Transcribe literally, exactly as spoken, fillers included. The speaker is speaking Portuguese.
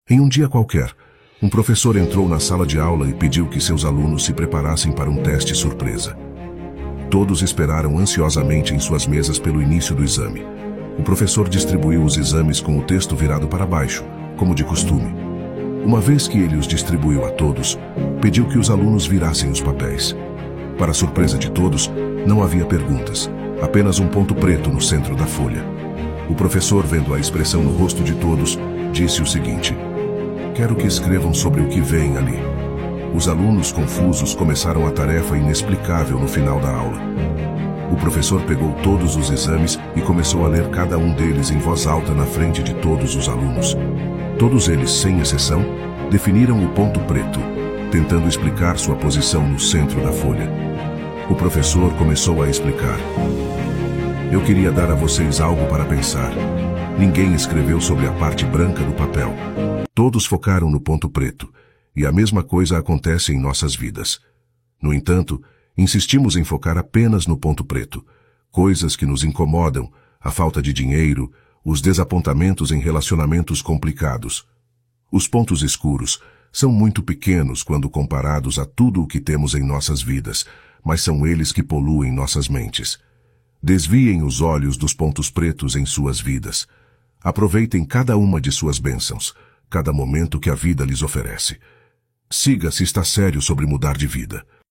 Em um dia qualquer, um professor entrou na sala de aula e pediu que seus alunos se preparassem para um teste surpresa. Todos esperaram ansiosamente em suas mesas pelo início do exame. O professor distribuiu os exames com o texto virado para baixo, como de costume. Uma vez que ele os distribuiu a todos, pediu que os alunos virassem os papéis. Para surpresa de todos, não havia perguntas, apenas um ponto preto no centro da folha. O professor, vendo a expressão no rosto de todos, disse o seguinte: "Quero que escrevam sobre o que vem ali." Os alunos confusos começaram a tarefa inexplicável no final da aula. O professor pegou todos os exames e começou a ler cada um deles em voz alta na frente de todos os alunos. Todos eles, sem exceção, definiram o ponto preto, tentando explicar sua posição no centro da folha. O professor começou a explicar: "Eu queria dar a vocês algo para pensar. Ninguém escreveu sobre a parte branca do papel. Todos focaram no ponto preto, e a mesma coisa acontece em nossas vidas. No entanto, insistimos em focar apenas no ponto preto, coisas que nos incomodam, a falta de dinheiro, os desapontamentos em relacionamentos complicados. Os pontos escuros são muito pequenos quando comparados a tudo o que temos em nossas vidas, mas são eles que poluem nossas mentes. Desviem os olhos dos pontos pretos em suas vidas. Aproveitem cada uma de suas bênçãos, cada momento que a vida lhes oferece. Siga se está sério sobre mudar de vida.